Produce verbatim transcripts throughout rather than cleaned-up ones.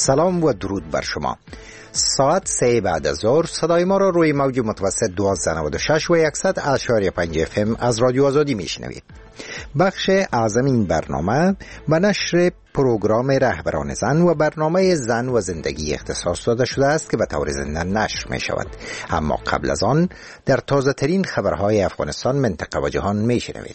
سلام و درود بر شما. ساعت سه بعد از ظهر صدای ما را روی موج متوسط دویست و نود و شش و صد اشاری پنج اف ام از رادیو آزادی میشنوید. بخش اعظم این برنامه به نشر پروگرام رهبران زن و برنامه زن و زندگی اختصاص داده شده است که به طور زنده نشر می شود. اما قبل از آن در تازه ترین خبرهای افغانستان، منطقه و جهان می شنوید.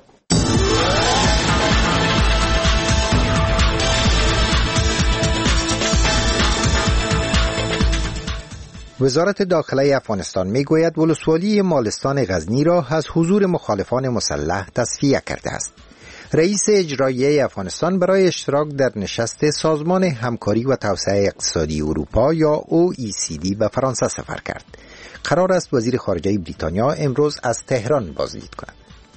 وزارت داخله افغانستان میگوید ولسوالی مالستان غزنی را از حضور مخالفان مسلح تصفیه کرده است. رئیس اجرایی افغانستان برای اشتراک در نشست سازمان همکاری و توسعه اقتصادی اروپا یا او ای سی دی به فرانسه سفر کرد. قرار است وزیر خارجه بریتانیا امروز از تهران بازدید کند.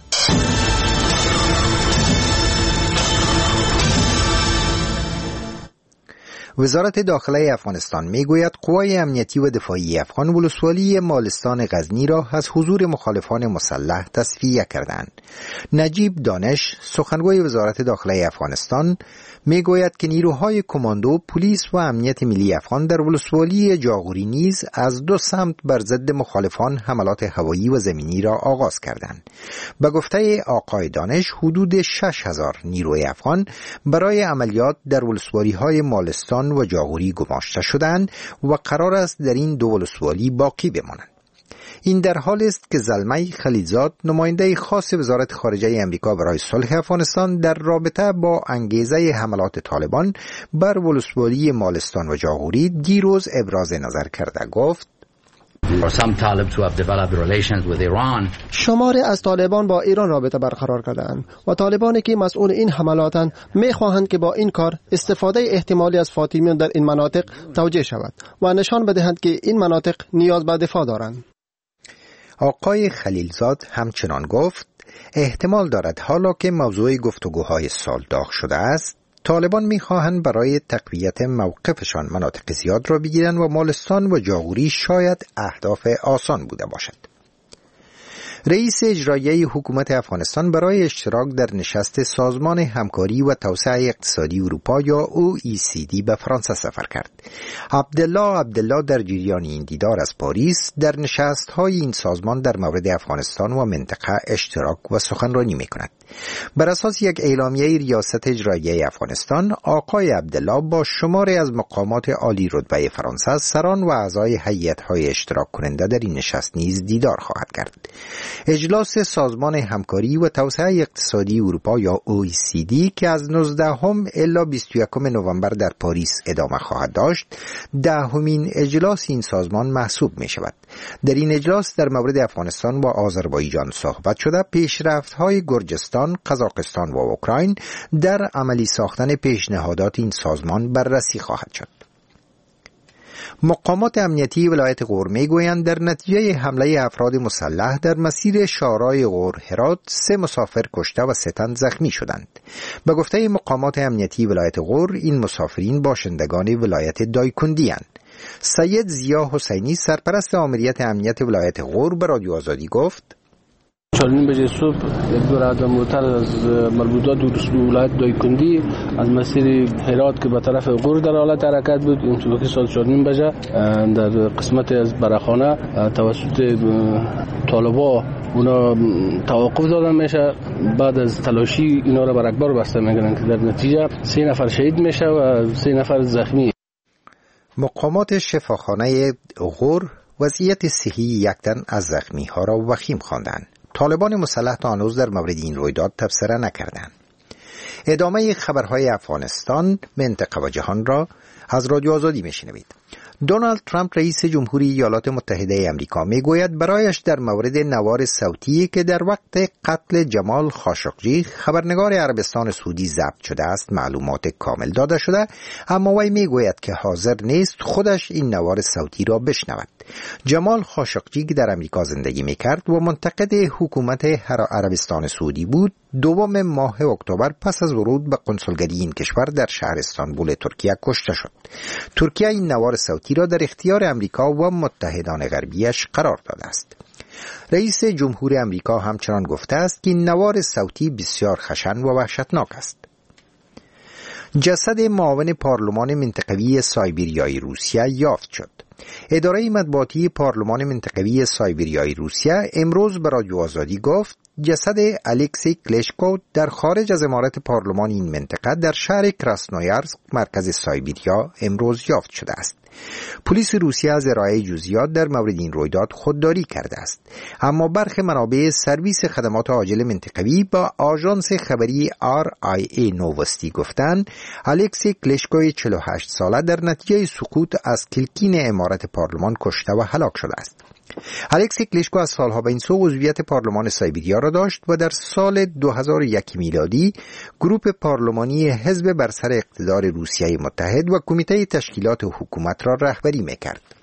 وزارت داخله افغانستان میگوید قوای امنیتی و دفاعی افغان ولسوالی مالستان غزنی را از حضور مخالفان مسلح تصفیه کردند. نجیب دانش، سخنگوی وزارت داخله افغانستان، میگوید که نیروهای کماندو، پلیس و امنیت ملی افغان در ولسوالی جاغوری نیز از دو سمت بر ضد مخالفان حملات هوایی و زمینی را آغاز کردند. به گفته آقای دانش، حدود شش هزار نیروی افغان برای عملیات در ولسوالی‌های مالستان و جاغوری گماشته شدند و قرار است در این دو ولسوالی باقی بمانند. این در حال است که زلمه خلیلزاد، نماینده خاص وزارت خارجه امریکا برای صلح افغانستان، در رابطه با انگیزه حملات طالبان بر ولسوالی مالستان و جاغوری دیروز ابراز نظر کرده. گفت: شماری از طالبان با ایران رابطه برقرار کردند و طالبانی که مسئول این حملاتند می‌خواهند که با این کار استفاده احتمالی از فاطمیان در این مناطق توجیه شود و نشان بدهند که این مناطق نیاز به دفاع دارند. آقای خلیلزاد همچنان گفت: احتمال دارد حالا که موضوع گفتگوهای سال داغ شده است، طالبان می‌خواهند برای تقویت موقفشان مناطق زیاد را بگیرند و مالستان و جاغوری شاید اهداف آسان بوده باشد. رئیس اجرایی حکومت افغانستان برای اشتراک در نشست سازمان همکاری و توسعه اقتصادی اروپا یا او ای سی دی به فرانسه سفر کرد. عبدالله عبدالله در جریان این دیدار از پاریس در نشست‌های این سازمان در مورد افغانستان و منطقه اشتراک و سخنرانی می‌کند. بر اساس یک اعلامیه ریاست اجرایی افغانستان، آقای عبدالله با شماری از مقامات عالی رتبه فرانسه، سران و اعضای هیئت‌های اشتراک کننده در این نشست نیز دیدار خواهد کرد. اجلاس سازمان همکاری و توسعه اقتصادی اروپا یا او ای سی دی که از نوزدهم الی بیست و یکم نوامبر در پاریس ادامه خواهد داشت، دهمین اجلاس این سازمان محسوب می شود. در این اجلاس در مورد افغانستان و آذربایجان صحبت شده، پیشرفت‌های گرجستان، قزاقستان و اوکراین در عملی ساختن پیشنهادات این سازمان بررسی خواهد شد. مقامات امنیتی ولایت غور میگویند در نتیجه حمله افراد مسلح در مسیر شارای غور هرات سه مسافر کشته و سه تن زخمی شدند. به گفته مقامات امنیتی ولایت غور، این مسافرین باشندگان ولایت دایکندی اند. سید ضیا حسینی، سرپرست آمریت امنیت ولایت غور، به رادیو آزادی گفت: چهار نیم بجه صبح یک دور عدم موتر از مربوطات ولایت دایکندی از مسیر هرات که به طرف غور در حالت حرکت بود، این که ساعت چهار نیم بجه در قسمت از براخانه توسط طالبا اونا توقف دادن میشه. بعد از تلاشی اینا را بر اکبر بسته میگن که در نتیجه سه نفر شهید میشه و سه نفر زخمی. مقامات شفاخانه غور وضعیت صحی یک تن از زخمی ها را وخیم خواندند. طالبان مسلح تا هنوز در مورد این رویداد تبصره نکردند. ادامه خبرهای افغانستان، منطقه و جهان را از رادیو آزادی میشنوید. دونالد ترامپ رئیس جمهوری ایالات متحده آمریکا میگوید برایش در مورد نوار صوتی که در وقت قتل جمال خاشقجی خبرنگار عربستان سعودی ضبط شده است معلومات کامل داده شده، اما وی میگوید که حاضر نیست خودش این نوار صوتی را بشنود. جمال خاشقجی که در آمریکا زندگی میکرد و منتقد حکومت عربستان سعودی بود، دوم ماه اکتبر پس از ورود به قنصلگری این کشور در شهر استانبول ترکیه کشته شد. ترکیه این نوار صوتی را در اختیار آمریکا و متحدان غربیش قرار داده است. رئیس جمهور آمریکا همچنان گفته است که این نوار صوتی بسیار خشن و وحشتناک است. جسد معاون پارلمان منطقوی سایبریای روسیه یافت شد. اداره مطبوعاتی پارلمان منطقوی سایبریای روسیه امروز به رادیو آزادی گفت جسد الکسی کلشکو در خارج از عمارت پارلمان این منطقه در شهر کراسنویارسک مرکز سایبریا امروز یافت شده است. پلیس روسیه از ارائه جزئیات در مورد این رویداد خودداری کرده است، اما برخی منابع سرویس خدمات عاجل منطقوی با آژانس خبری آر آی ای نووستی گفتند الکسی کلشکوی چهل و هشت ساله در نتیجه سقوط از کلکین عمارت پارلمان کشته و هلاک شده است. الکسی کلشکو از سالها به این سو عضویت پارلمان سایبریا را داشت و در سال دو هزار و یک میلادی گروه پارلمانی حزب بر سر اقتدار روسیه متحد و کمیته تشکیلات حکومت را رهبری می‌کرد.